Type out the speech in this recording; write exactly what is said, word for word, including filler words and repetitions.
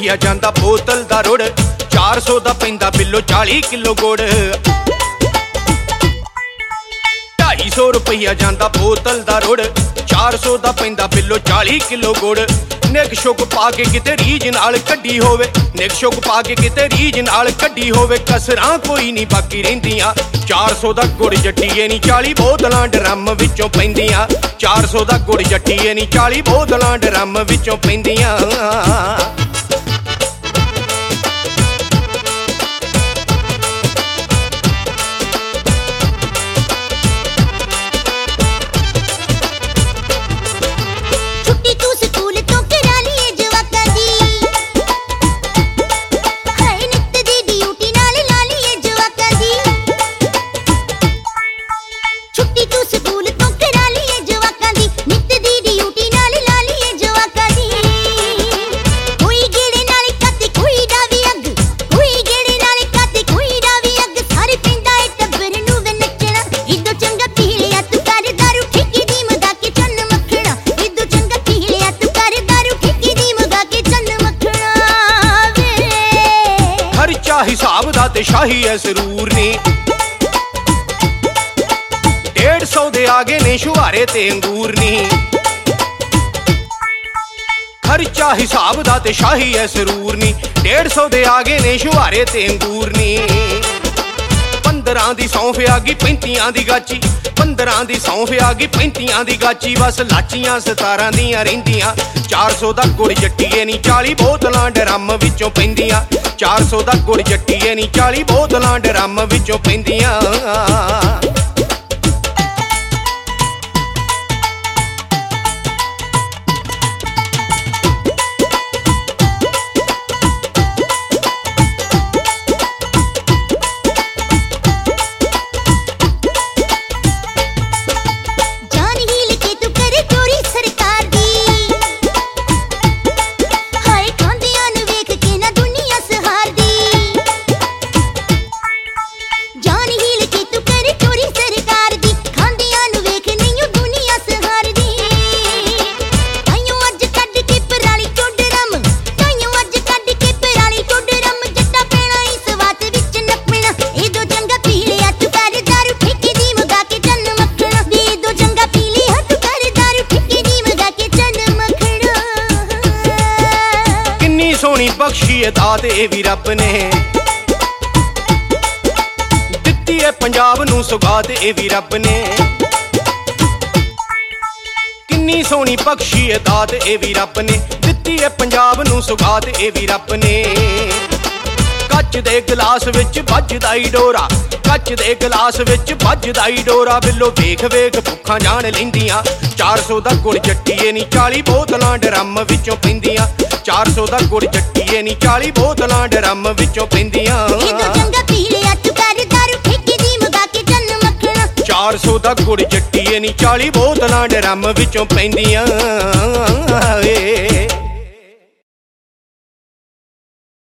रुपया जांदा बोतल दा रुड़, चार सौ दा पैंदा बिलो चाली किलो गुड़। ढाई सौ रुपया जांदा बोतल दा रुड़, चार सौ दा पैंदा बिलो चाली किलो गुड़। निक शुक पा के किते रीज नाल कड्डी होवे, निक शुक पा के किते रीज नाल कड्डी होवे, कसरां कोई नहीं बाकी रहिंदियां। चार सौ दा गुड़ जट्टीए नी चाली बोतलां ड्रम विचों पैंदियां, चार सौ दा गुड़ जट्टीए नी चाली बोतलां ड्रम विचों पैंदियां। हिसाब दा ते शाही है जरूर नी, डेढ़ सौ दे आगे ने शुहारे ते अंगूर नी। खर्चा हिसाब दा ते शाही है जरूर नी, डेढ़ सौ दे आगे ने शुहारे ते अंगूर नी। पंद्रह दी सौंफ आगी पैंतियां दी गाची, पंद्रह दी सौंफ आगी पैंतियां दी गाची, बस लाचियां सतारां दियां रहिंदियां। चार सौ दा गुड़ जट्टीए नी चाली बोतलां ड्रम विचों पैंदियां, चार सौ दा गुड़ जट्टीए नी चाली बोतलां ड्रम विचों पैंदियां। सोनी बख्शी है दात ए भी रब ने, दित्ती है पंजाब नू सुगात ए भी रब ने। किन्नी सोनी बख्शी है दात ए भी रब ने, दित्ती है पंजाब नू सुगात ए भी रब ने। कच दे गिलास विच बजदा ई डोरा, कच दे गिलास विच बजदा ई डोरा, बिलो वेख वेख भुक्खां जान लैंदियां। चार सौ दा गुड़ जट्टीए नी चाली बोतलां ड्रम विचों पैंदियां, चार सौ दा गुड़ जट्टीए नी चाली बोतलां ड्रम विचों पैंदियां। चार सौ दा गुड़ जट्टीए नी चाली बोतलां ड्रम विचों पैंदियां।